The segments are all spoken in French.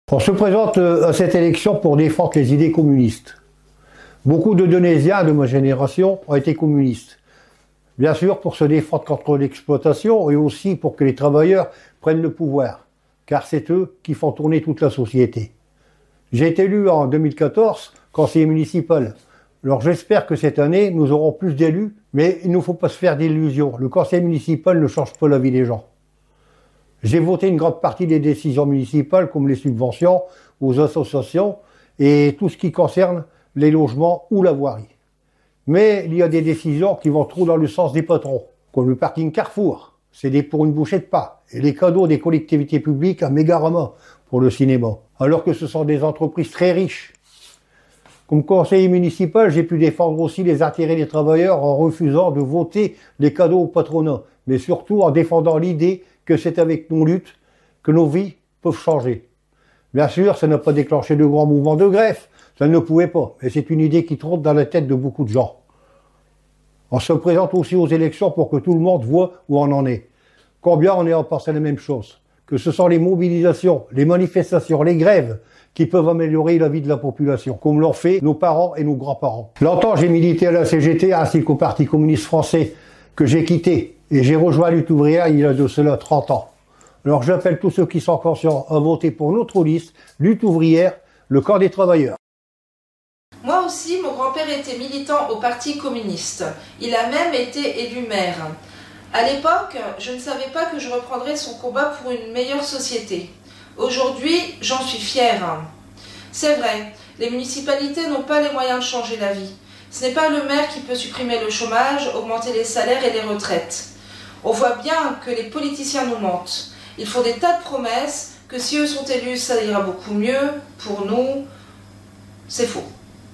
On se présente à cette élection pour défendre les idées communistes. Beaucoup de Donésiens de ma génération ont été communistes. Bien sûr pour se défendre contre l'exploitation et aussi pour que les travailleurs prennent le pouvoir, car c'est eux qui font tourner toute la société. J'ai été élu en 2014 conseiller municipal. Alors j'espère que cette année nous aurons plus d'élus, mais il ne faut pas se faire d'illusions. Le conseil municipal ne change pas la vie des gens. J'ai voté une grande partie des décisions municipales, comme les subventions aux associations et tout ce qui concerne les logements ou la voirie. Mais il y a des décisions qui vont trop dans le sens des patrons, comme le parking Carrefour, c'est pour une bouchée de pain, et les cadeaux des collectivités publiques à mégarement pour le cinéma, alors que ce sont des entreprises très riches. Comme conseiller municipal, j'ai pu défendre aussi les intérêts des travailleurs en refusant de voter les cadeaux au patronat, mais surtout en défendant l'idée que c'est avec nos luttes que nos vies peuvent changer. Bien sûr, ça n'a pas déclenché de grands mouvements de grève, ça ne pouvait pas, mais c'est une idée qui trotte dans la tête de beaucoup de gens. On se présente aussi aux élections pour que tout le monde voit où on en est. Combien on est en pensant la même chose, que ce sont les mobilisations, les manifestations, les grèves qui peuvent améliorer la vie de la population, comme l'ont fait nos parents et nos grands-parents. Longtemps, j'ai milité à la CGT ainsi qu'au Parti communiste français, que j'ai quitté, et j'ai rejoint Lutte ouvrière il y a de cela 30 ans. Alors j'appelle tous ceux qui sont conscients à voter pour notre liste, Lutte ouvrière, le camp des travailleurs. Moi aussi, mon grand-père était militant au Parti communiste. Il a même été élu maire. À l'époque, je ne savais pas que je reprendrais son combat pour une meilleure société. Aujourd'hui, j'en suis fière. C'est vrai, les municipalités n'ont pas les moyens de changer la vie. Ce n'est pas le maire qui peut supprimer le chômage, augmenter les salaires et les retraites. On voit bien que les politiciens nous mentent. Ils font des tas de promesses, que si eux sont élus, ça ira beaucoup mieux. Pour nous, c'est faux.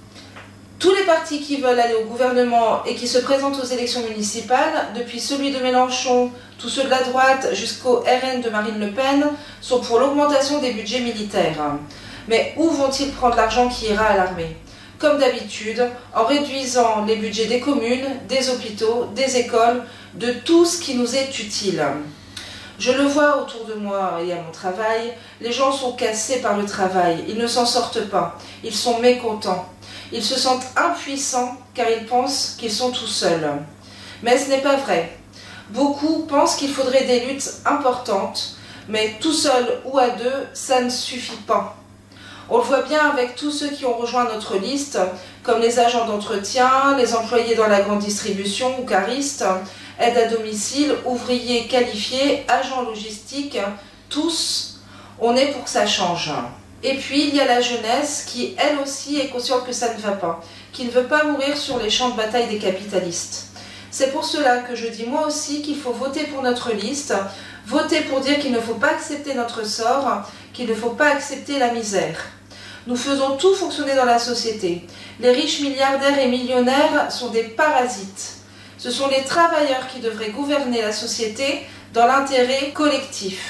Tous les partis qui veulent aller au gouvernement et qui se présentent aux élections municipales, depuis celui de Mélenchon, tous ceux de la droite jusqu'au RN de Marine Le Pen, sont pour l'augmentation des budgets militaires. Mais où vont-ils prendre l'argent qui ira à l'armée ? Comme d'habitude, en réduisant les budgets des communes, des hôpitaux, des écoles, de tout ce qui nous est utile. Je le vois autour de moi et à mon travail, les gens sont cassés par le travail, ils ne s'en sortent pas, ils sont mécontents. Ils se sentent impuissants car ils pensent qu'ils sont tout seuls. Mais ce n'est pas vrai. Beaucoup pensent qu'il faudrait des luttes importantes, mais tout seul ou à deux, ça ne suffit pas. On le voit bien avec tous ceux qui ont rejoint notre liste, comme les agents d'entretien, les employés dans la grande distribution ou caristes, aides à domicile, ouvriers qualifiés, agents logistiques, tous, on est pour que ça change. Et puis il y a la jeunesse qui, elle aussi, est consciente que ça ne va pas, qui ne veut pas mourir sur les champs de bataille des capitalistes. C'est pour cela que je dis moi aussi qu'il faut voter pour notre liste, voter pour dire qu'il ne faut pas accepter notre sort, qu'il ne faut pas accepter la misère. Nous faisons tout fonctionner dans la société. Les riches milliardaires et millionnaires sont des parasites. Ce sont les travailleurs qui devraient gouverner la société dans l'intérêt collectif.